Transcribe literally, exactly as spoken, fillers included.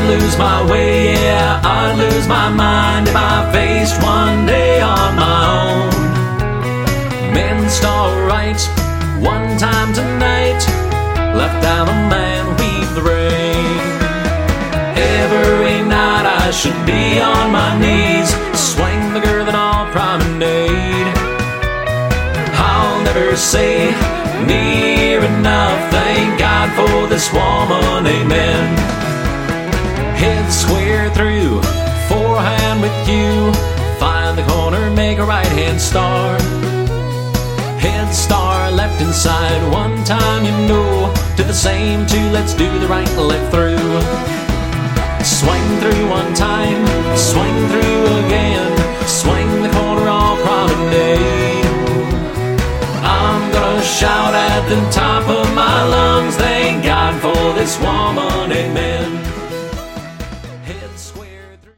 lose my way, yeah, I'd lose my mind if I faced one day on my own. Men star right, one time tonight, left out a man weave the rain. Every night I should be on my knees, swing the girl that I'll promenade. I'll never say near enough, thank God for this woman, amen. Head square through, forehand with you, find the corner, make a right hand star. Head star left inside, one time you know, to the same two, let's do the right left through. Swing through one time, swing through again, swing the corner all promenade. I'm gonna shout at the top of my lungs, thank God for this woman,